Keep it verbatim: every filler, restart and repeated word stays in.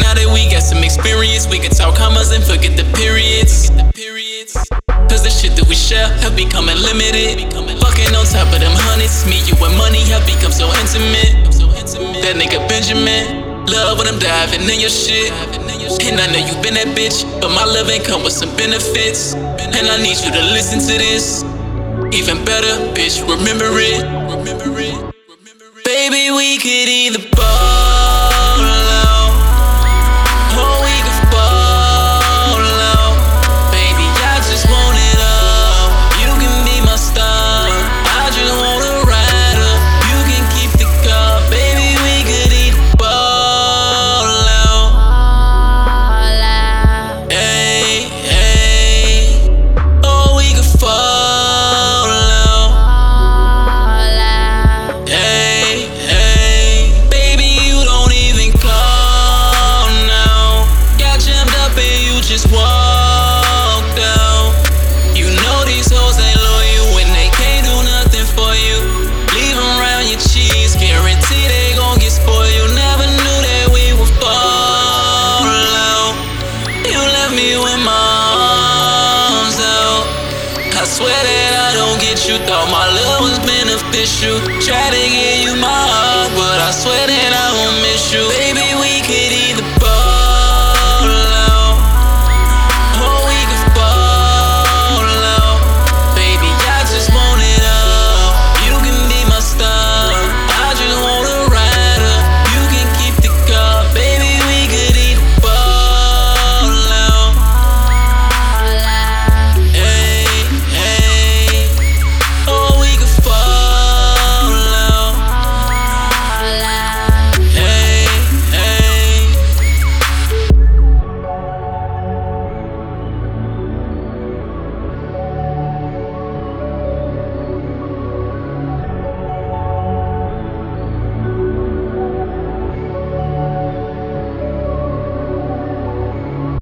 now that we got some experience, we can talk commas and forget the periods. Cause the shit that we share have become unlimited. Fucking on top of them hundreds, me, you, and money have become so intimate. That nigga Benjamin, love when I'm diving in your shit. And I know you been that bitch, but my love ain't come with some benefits. And I need you to listen to this. Even better, bitch, remember it. Baby, we could either ball out, or we could fall out. Baby, I just want it all. You can be my star, I just wanna ride up. You can keep the car. Baby, we could either ball out. Hey, hey, or we could fall out. Hey, hey, baby, you don't even call now. Got jammed up and you just walked out. You know these hoes ain't loyal when they can't do nothing for you. Leave them around your cheese, guarantee they gon' get spoiled. You never knew that we would fall out. You left me with my arms out. I swear that I don't get you. Thought my love was beneficial. Tried to give you my heart, but I swear that I